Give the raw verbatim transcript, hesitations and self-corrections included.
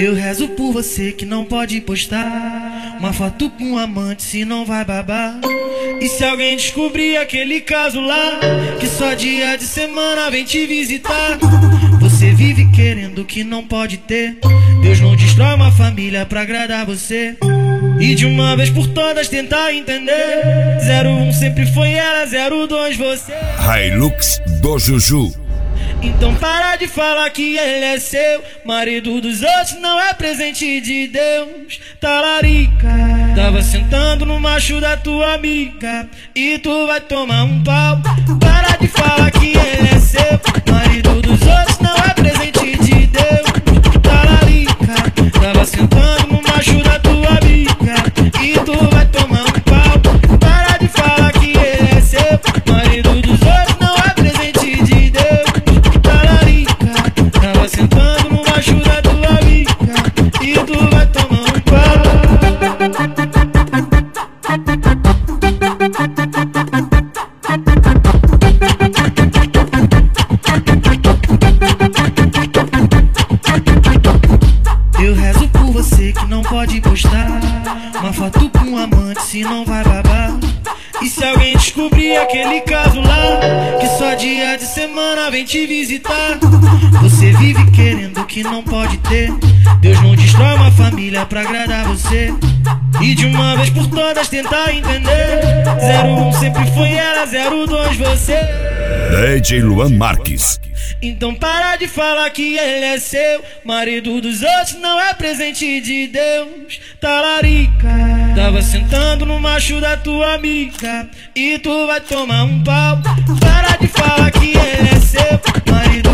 Eu rezo por você que não pode postar uma foto com um amante, se não vai babar. E se alguém descobrir aquele caso lá, que só dia de semana vem te visitar. Você vive querendo o que não pode ter. Deus não destrói uma família pra agradar você. E de uma vez por todas tentar entender. Zero um sempre foi ela, zero dois você. Hilux do Juju. Então para de falar que ele é seu. Marido dos outros não é presente de Deus. Talarica, tava sentando no macho da tua amiga e tu vai tomar um pau. Para de falar que ele é seu. Marido dos outros não é presente de Deus. Talarica, tava sentando no macho da tua amiga e tu vai tomar um pau. Para de falar que ele é seu. Marido dos outros não é presente de Deus. Tava sentando no macho da tua amiga e tu vai tomar um pau. Eu rezo por você que não pode postar uma foto com um amante, se não vai babar. E se alguém descobrir aquele caso lá, que só dia de semana vem te visitar. Você vive querendo o que não pode ter. Deus não destrói uma família pra agradar você. E de uma vez por todas tentar entender. Zero um sempre foi ela, zero dois você. D J Luan Marques. Então para de falar que ele é seu. Marido dos outros não é presente de Deus. Talarica, tava sentando no macho da tua amiga e tu vai tomar um pau. Para de falar que ele é seu. Marido